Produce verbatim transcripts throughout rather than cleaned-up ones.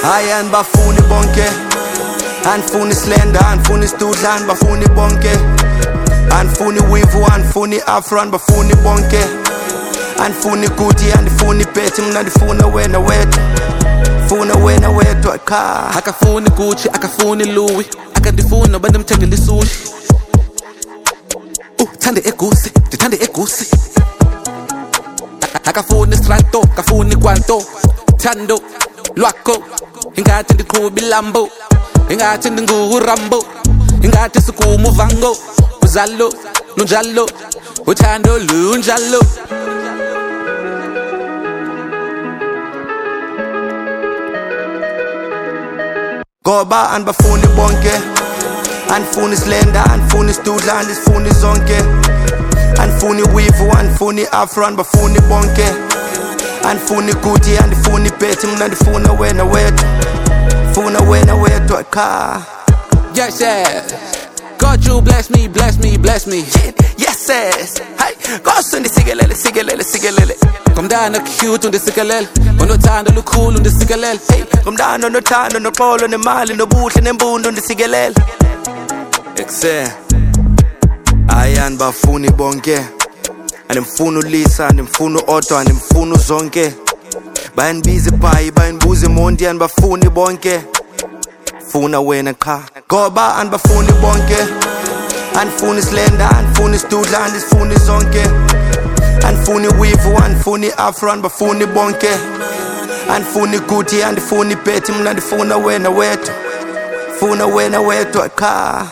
Hayan bafuni bonke, anfuni slender, anfuni studlan, bafuni bonke, anfuni wivu, anfuni afran, bafuni bonke, anfuni kuti, anfuni peti, mnandifuna wena wetu, funa wena wetu aka. Akafuni Gucci, akafuni Louis, akandifuna bandimthengele sushi. Uh, thande egusi, ndithande egusi. Akafuni strato, akafuni kwanto, thando lwakho. Ingathi ndiqhuba ilambo, ingathi ndinguRambo, ingathi sikuma uvango, uzalo nonjalo, uthando lunjalo. Ngoba anbafuni bonke, anfuni slender, anfuni studla, anfuni zonke, anfuni wivu, anfuni afran, bafuni bonke, anfuni kuti, anfuni peti, mnandifuna wena wetu, funa wena wetu aka. Yes, yes. God, you bless me, bless me, bless me. Yes, yes. Hey, God, sundi sigelele, sigelele, sigelele. Komdana cute undisikelele, onothando lukhulu undisikelele. Hey, komdana onothando noxolo nemali nobuhle nembundo undisikelele. Ekse. Ayan bafuni bonke. Animfuna uLisa, animfuna uOtto, animfuna uzonke. Bayanbiza ibhayi, bayanbuza imonti, anbafuni bonke. Funa wena cha. Ngoba anbafuni bonke, anfuni slender, anfuni studla, anfuni zonke, anfuni wivu, anfuni afran, bafuni bonke, anfuni kuti, anfuni peti, mnandifuna wena wetu, funa wena wetu aka.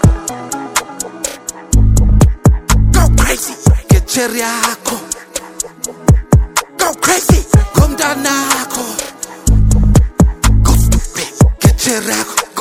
Go crazy, get cherry yako. Go crazy, komdanako. Go stupid, get cherry yako.